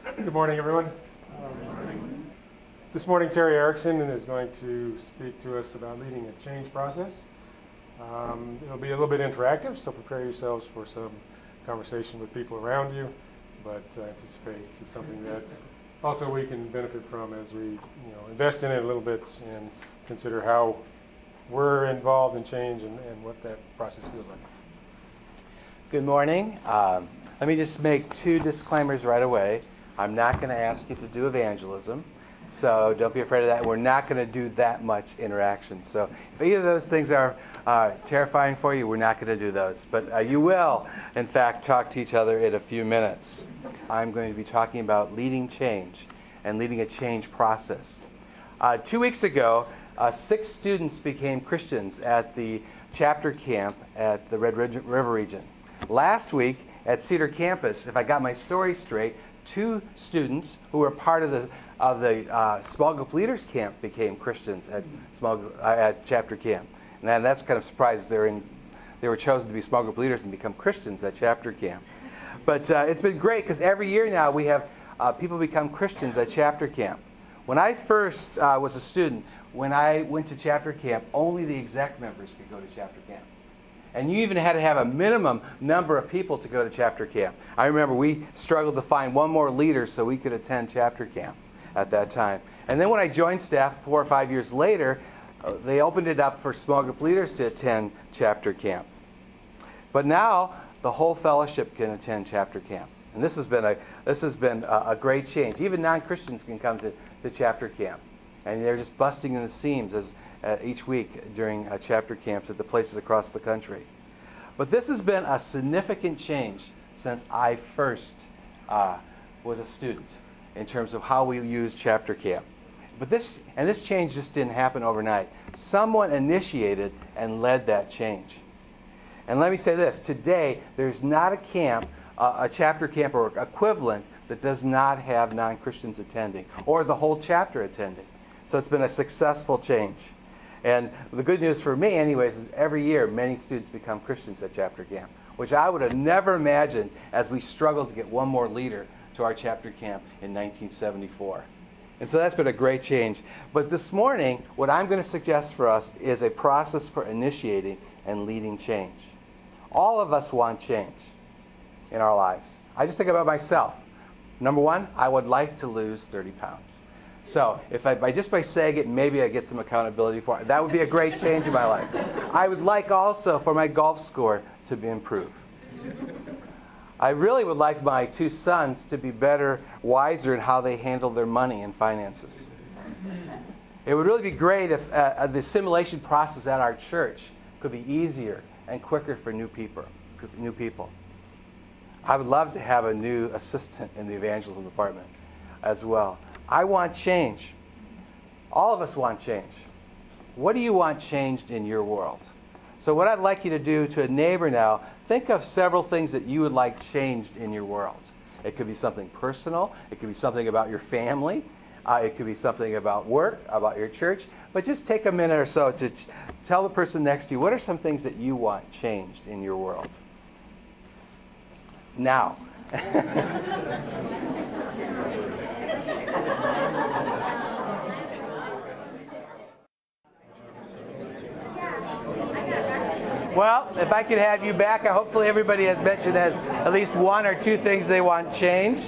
Good morning, everyone. This morning, Terry Erickson is going to speak to us about leading a change process. It'll be a little bit interactive, so prepare yourselves for some conversation with people around you, but I anticipate it's something that also we can benefit from as we invest in it a little bit and consider how we're involved in change and what that process feels like. Good morning. Let me just make two disclaimers right away. I'm not going to ask you to do evangelism, so don't be afraid of that. We're not going to do that much interaction. So if either of those things are terrifying for you, we're not going to do those. But you will, in fact, talk to each other in a few minutes. I'm going to be talking about leading change and leading a change process. 2 weeks ago, 6 students became Christians at the chapter camp at the Red River region. Last week at Cedar Campus, if I got my story straight, 2 students who were part of the small group leaders camp became Christians at chapter camp. And that's kind of surprising. They were chosen to be small group leaders and become Christians at chapter camp. But it's been great because every year now we have people become Christians at chapter camp. When I first was a student, when I went to chapter camp, only the exec members could go to chapter camp. And you even had to have a minimum number of people to go to chapter camp. I remember we struggled to find one more leader so we could attend chapter camp at that time. And then when I joined staff 4 or 5 years later, they opened it up for small group leaders to attend chapter camp. But now the whole fellowship can attend chapter camp. And this has been a great change. Even non-Christians can come to chapter camp. And they're just busting in the seams each week during chapter camps at the places across the country. But this has been a significant change since I first was a student in terms of how we use chapter camp. But this change just didn't happen overnight. Someone initiated and led that change. And let me say this, today there's not a camp, a chapter camp or equivalent that does not have non-Christians attending or the whole chapter attending. So it's been a successful change. And the good news for me, anyways, is every year many students become Christians at chapter camp, which I would have never imagined as we struggled to get one more leader to our chapter camp in 1974. And so that's been a great change. But this morning, what I'm going to suggest for us is a process for initiating and leading change. All of us want change in our lives. I just think about myself. Number one, I would like to lose 30 pounds. So if by saying it, maybe I get some accountability for it. That would be a great change in my life. I would like also for my golf score to improve. I really would like my 2 sons to be better, wiser in how they handle their money and finances. It would really be great if the assimilation process at our church could be easier and quicker for new people. I would love to have a new assistant in the evangelism department as well. I want change. All of us want change. What do you want changed in your world? So what I'd like you to do to a neighbor now, think of several things that you would like changed in your world. It could be something personal. It could be something about your family. It could be something about work, about your church. But just take a minute or so to tell the person next to you, what are some things that you want changed in your world? Now. Well, if I could have you back, hopefully everybody has mentioned that at least 1 or 2 things they want changed.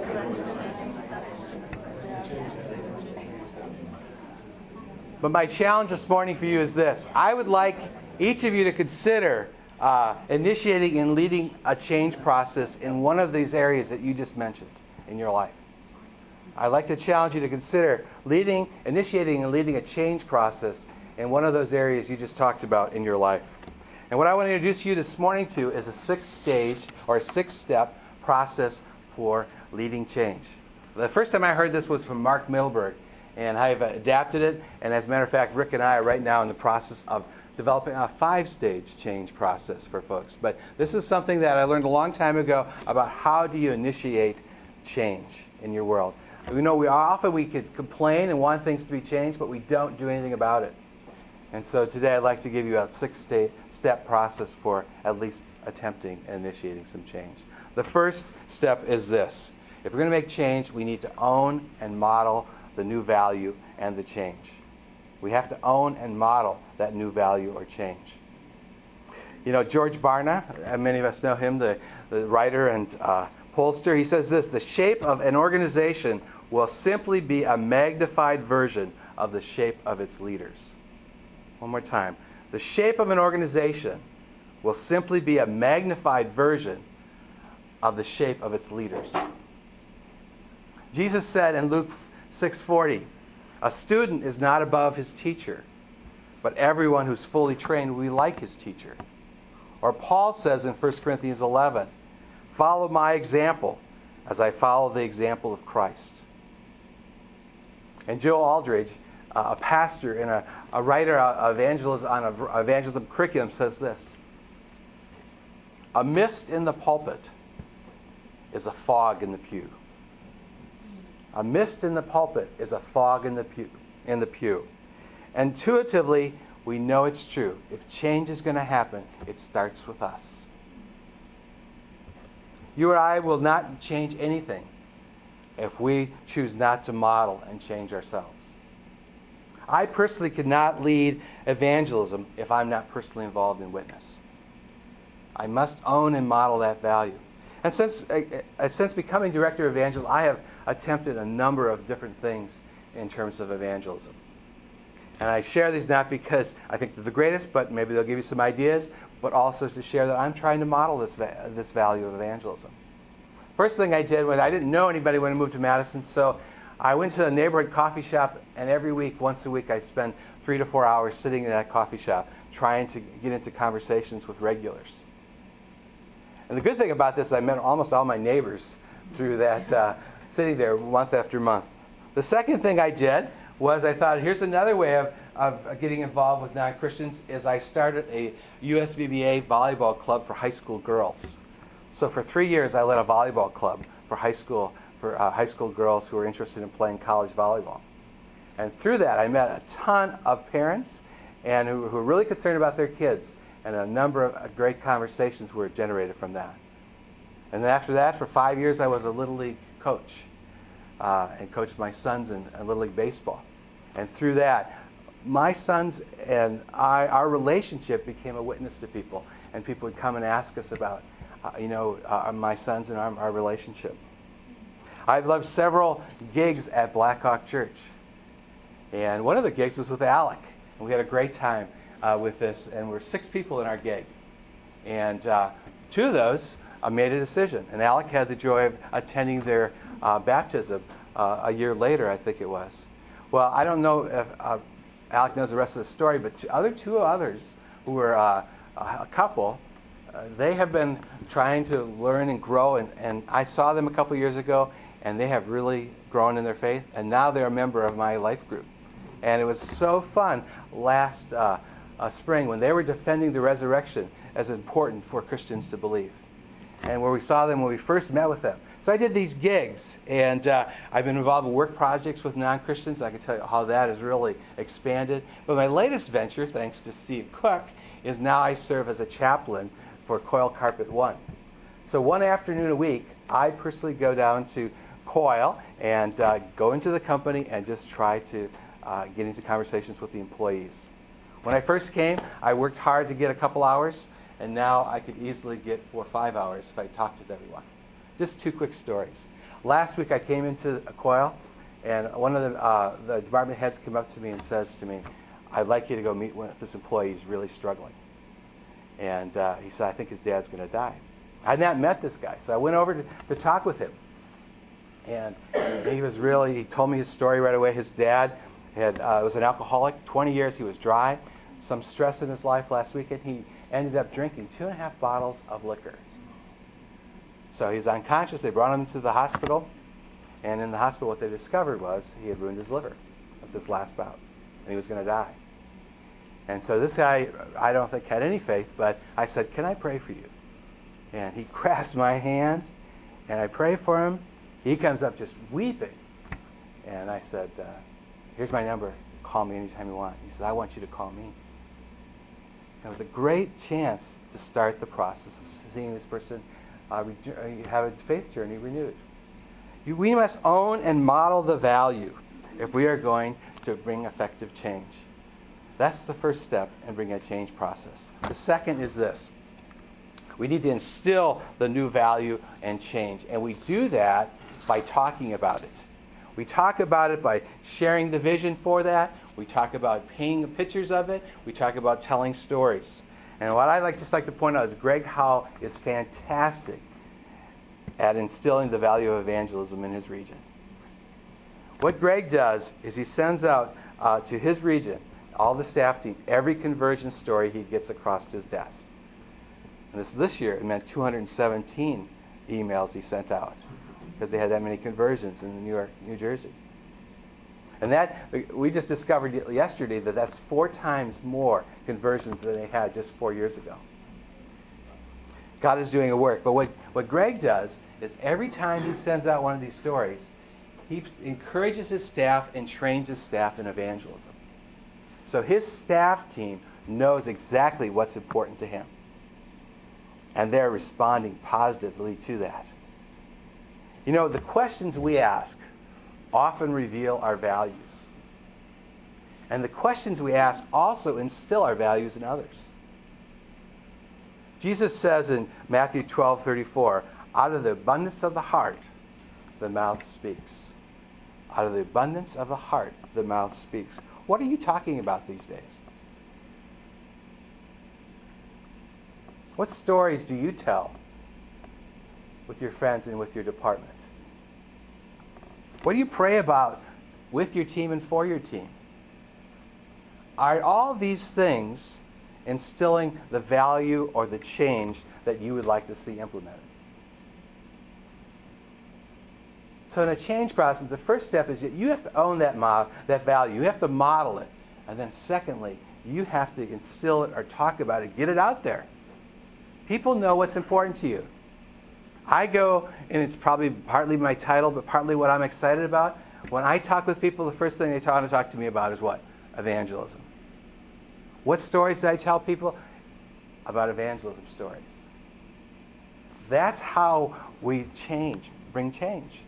But my challenge this morning for you is this. I would like each of you to consider initiating and leading a change process in one of these areas that you just mentioned in your life. I'd like to challenge you to consider initiating and leading a change process in one of those areas you just talked about in your life. And what I want to introduce you this morning to is a 6-stage or a 6-step process for leading change. The first time I heard this was from Mark Milberg, and I've adapted it. And as a matter of fact, Rick and I are right now in the process of developing a 5-stage change process for folks. But this is something that I learned a long time ago about how do you initiate change in your world. We know we could complain and want things to be changed, but we don't do anything about it. And so today I'd like to give you a 6-step process for at least attempting and initiating some change. The first step is this. If we're going to make change, we need to own and model the new value and the change. We have to own and model that new value or change. You know, George Barna, many of us know him, the writer and pollster, he says this: the shape of an organization will simply be a magnified version of the shape of its leaders. One more time. The shape of an organization will simply be a magnified version of the shape of its leaders. Jesus said in Luke 6:40, a student is not above his teacher, but everyone who's fully trained will be like his teacher. Or Paul says in 1 Corinthians 11, follow my example as I follow the example of Christ. And Joe Aldridge, a pastor and a writer of evangelism on an evangelism curriculum, says this: a mist in the pulpit is a fog in the pew. A mist in the pulpit is a fog in the pew. Intuitively, we know it's true. If change is going to happen, it starts with us. You or I will not change anything if we choose not to model and change ourselves. I personally could not lead evangelism if I'm not personally involved in witness. I must own and model that value. And since becoming director of evangelism, I have attempted a number of different things in terms of evangelism. And I share these not because I think they're the greatest, but maybe they'll give you some ideas, but also to share that I'm trying to model this value of evangelism. First thing I did was I didn't know anybody when I moved to Madison, so I went to a neighborhood coffee shop, and every week, once a week, I spend 3 to 4 hours sitting in that coffee shop trying to get into conversations with regulars. And the good thing about this, I met almost all my neighbors through that sitting there month after month. The second thing I did was I thought, here's another way of getting involved with non-Christians, is I started a USVBA volleyball club for high school girls. So for 3 years, I led a volleyball club for high school girls who were interested in playing college volleyball. And through that, I met a ton of parents and who were really concerned about their kids, and a number of great conversations were generated from that. And then after that, for 5 years, I was a Little League coach and coached my sons in Little League baseball. And through that, my sons and our relationship became a witness to people, and people would come and ask us about, my sons and our relationship. I've loved several gigs at Blackhawk Church, and one of the gigs was with Alec, and we had a great time with this, and we're 6 people in our gig, and 2 of those made a decision, and Alec had the joy of attending their baptism a year later, I think it was. Well, I don't know if Alec knows the rest of the story, but 2 others who were a couple, they have been trying to learn and grow, and I saw them a couple years ago, and they have really grown in their faith, and now they're a member of my life group. And it was so fun last spring when they were defending the resurrection as important for Christians to believe, and where we saw them when we first met with them. So I did these gigs, and I've been involved in work projects with non-Christians. I can tell you how that has really expanded. But my latest venture, thanks to Steve Cook, is now I serve as a chaplain for Coil Carpet One. So one afternoon a week, I personally go down to Coil and go into the company and just try to get into conversations with the employees. When I first came, I worked hard to get a couple hours, and now I could easily get 4 or 5 hours if I talked with everyone. Just 2 quick stories. Last week I came into Coil, and one of the department heads came up to me and says to me, I'd like you to go meet with this employee. He's really struggling. And he said, I think his dad's going to die. I had not met this guy, so I went over to talk with him. And he told me his story right away. His dad was an alcoholic. 20 years he was dry. Some stress in his life last weekend. He ended up drinking 2.5 bottles of liquor. So he's unconscious. They brought him to the hospital. And in the hospital, what they discovered was he had ruined his liver with this last bout. And he was going to die. And so this guy, I don't think, had any faith, but I said, can I pray for you? And he grabs my hand, and I pray for him. He comes up just weeping. And I said, here's my number. Call me anytime you want. He said, I want you to call me. And it was a great chance to start the process of seeing this person have a faith journey renewed. We must own and model the value if we are going to bring effective change. That's the first step in bringing a change process. The second is this. We need to instill the new value and change. And we do that by talking about it. We talk about it by sharing the vision for that. We talk about painting pictures of it. We talk about telling stories. And what I'd just like to point out is Greg Howe is fantastic at instilling the value of evangelism in his region. What Greg does is he sends out to his region, all the staff team, every conversion story he gets across his desk. And this year, it meant 217 emails he sent out because they had that many conversions in New Jersey. And that, we just discovered yesterday that that's 4 times more conversions than they had just 4 years ago. God is doing a work. But what Greg does is every time he sends out one of these stories, he encourages his staff and trains his staff in evangelism. So his staff team knows exactly what's important to him. And they're responding positively to that. You know, the questions we ask often reveal our values. And the questions we ask also instill our values in others. Jesus says in Matthew 12:34, out of the abundance of the heart, the mouth speaks. Out of the abundance of the heart, the mouth speaks. What are you talking about these days? What stories do you tell with your friends and with your department? What do you pray about with your team and for your team? Are all these things instilling the value or the change that you would like to see implemented? So in a change process, the first step is that you have to own that value. You have to model it. And then secondly, you have to instill it or talk about it. Get it out there. People know what's important to you. I go, and it's probably partly my title, but partly what I'm excited about. When I talk with people, the first thing they want to talk to me about is what? Evangelism. What stories do I tell people? About evangelism stories. That's how we bring change.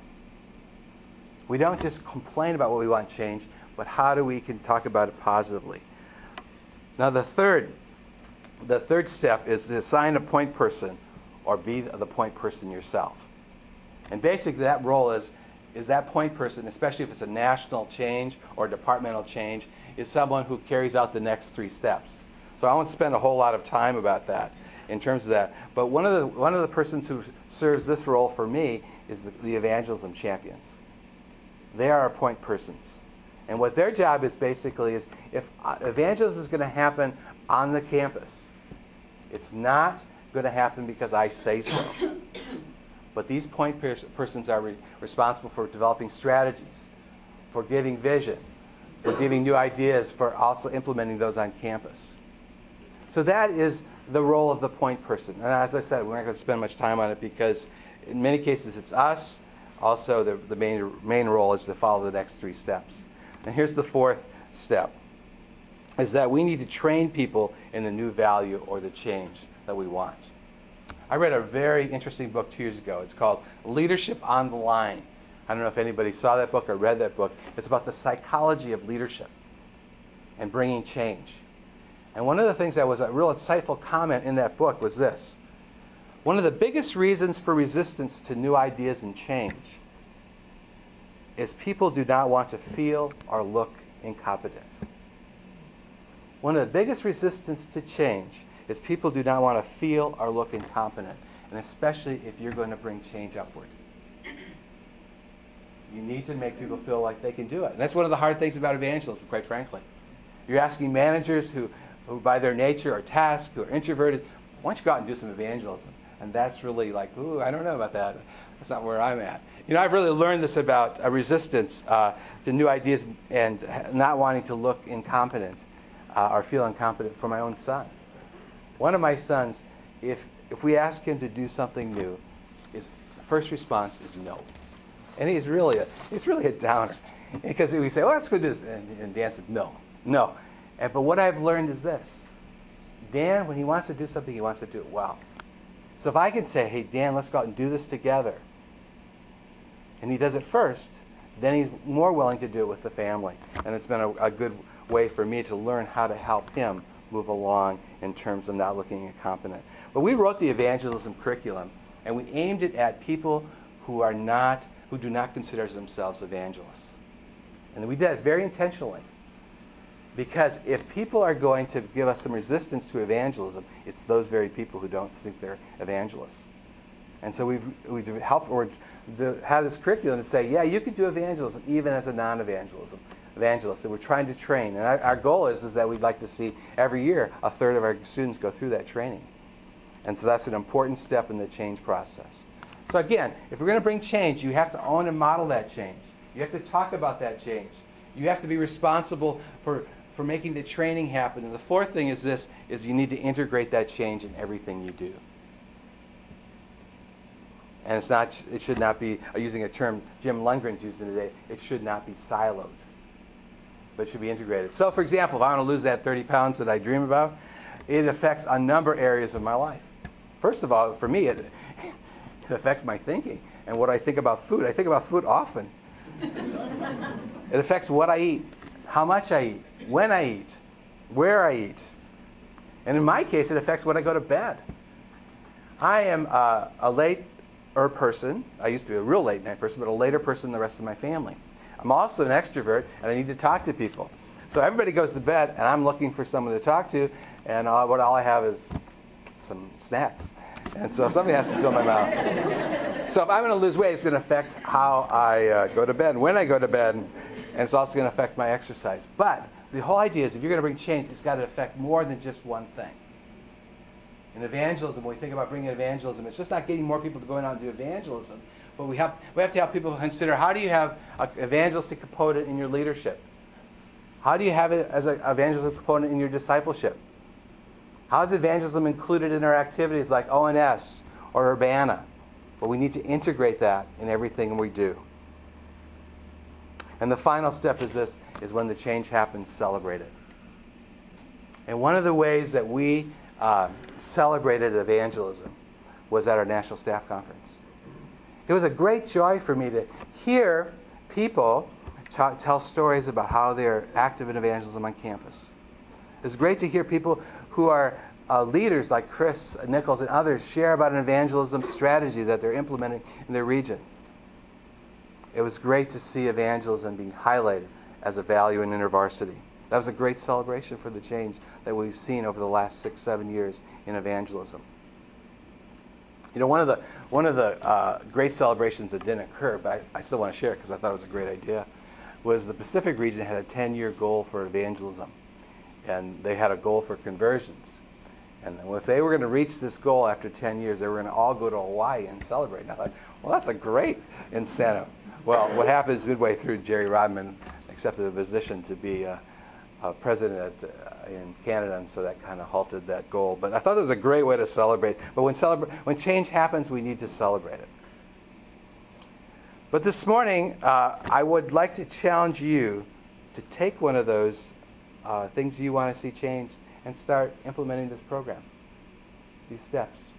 We don't just complain about what we want to change, but how do we can talk about it positively. Now the third step is to assign a point person or be the point person yourself. And basically that role is that point person, especially if it's a national change or departmental change, is someone who carries out the next 3 steps. So I won't spend a whole lot of time about that in terms of that. But one of the persons who serves this role for me is the evangelism champions. They are our point persons. And what their job is basically is if evangelism is going to happen on the campus, it's not going to happen because I say so. But these point persons are responsible for developing strategies, for giving vision, for giving new ideas, for also implementing those on campus. So that is the role of the point person. And as I said, we're not going to spend much time on it because in many cases it's us. Also, the main role is to follow the next 3 steps. And here's the 4th step, is that we need to train people in the new value or the change that we want. I read a very interesting book 2 years ago. It's called Leadership on the Line. I don't know if anybody saw that book or read that book. It's about the psychology of leadership and bringing change. And one of the things that was a real insightful comment in that book was this. One of the biggest reasons for resistance to new ideas and change is people do not want to feel or look incompetent. One of the biggest resistance to change is people do not want to feel or look incompetent, and especially if you're going to bring change upward. You need to make people feel like they can do it. And that's one of the hard things about evangelism, quite frankly. You're asking managers who by their nature are tasked, who are introverted, why don't you go out and do some evangelism? And that's really like, ooh, I don't know about that. That's not where I'm at. You know, I've really learned this about a resistance to new ideas and not wanting to look incompetent or feel incompetent for my own son. One of my sons, if we ask him to do something new, his first response is no. And it's really a downer. Because we say, oh, let's go do this. And Dan said, no. But what I've learned is this. Dan, when he wants to do something, he wants to do it well. So if I can say, hey, Dan, let's go out and do this together, And he does it first, then he's more willing to do it with the family. And it's been a good way for me to learn how to help him move along in terms of not looking incompetent. But we wrote the evangelism curriculum, and we aimed it at people who do not consider themselves evangelists. And we did it very intentionally. Because if people are going to give us some resistance to evangelism, it's those very people who don't think they're evangelists. And so we've helped or have this curriculum to say, yeah, you can do evangelism even as a non-evangelist. And we're trying to train. And our goal is that we'd like to see every year a third of our students go through that training. And so that's an important step in the change process. So again, if we're going to bring change, you have to own and model that change. You have to talk about that change. You have to be responsible for making the training happen. And the fourth thing is you need to integrate that change in everything you do. And it should not be, using a term Jim Lundgren's using today, it should not be siloed, but it should be integrated. So for example, if I want to lose that 30 pounds that I dream about, it affects a number of areas of my life. First of all, for me, it affects my thinking and what I think about food. I think about food often. It affects what I eat, how much I eat, when I eat, where I eat. And in my case, it affects when I go to bed. I am a later person. I used to be a real late night person, but a later person than the rest of my family. I'm also an extrovert, and I need to talk to people. So everybody goes to bed, and I'm looking for someone to talk to, and all I have is some snacks. And so somebody has to fill my mouth. So if I'm going to lose weight, it's going to affect how I go to bed, when I go to bed, and it's also going to affect my exercise. But the whole idea is if you're going to bring change, it's got to affect more than just one thing. In evangelism, when we think about bringing evangelism, it's just not getting more people to go out and do evangelism, but we have to help people consider, how do you have an evangelistic component in your leadership? How do you have it as an evangelistic component in your discipleship? How is evangelism included in our activities like ONS or Urbana? But we need to integrate that in everything we do. And the final step is when the change happens, celebrate it. And one of the ways that we celebrated evangelism was at our National Staff Conference. It was a great joy for me to hear people tell stories about how they're active in evangelism on campus. It's great to hear people who are leaders like Chris Nichols and others share about an evangelism strategy that they're implementing in their region. It was great to see evangelism being highlighted as a value in InterVarsity. That was a great celebration for the change that we've seen over the last 6-7 years in evangelism. You know, one of the great celebrations that didn't occur, but I still want to share it because I thought it was a great idea, was the Pacific region had a 10-year goal for evangelism. And they had a goal for conversions. And if they were going to reach this goal after 10 years, they were going to all go to Hawaii and celebrate. And I thought, well, that's a great incentive. Well, what happened is midway through, Jerry Rodman accepted a position to be president in Canada, and so that kind of halted that goal. But I thought it was a great way to celebrate. But when change happens, we need to celebrate it. But this morning, I would like to challenge you to take one of those things you want to see change and start implementing this program, these steps.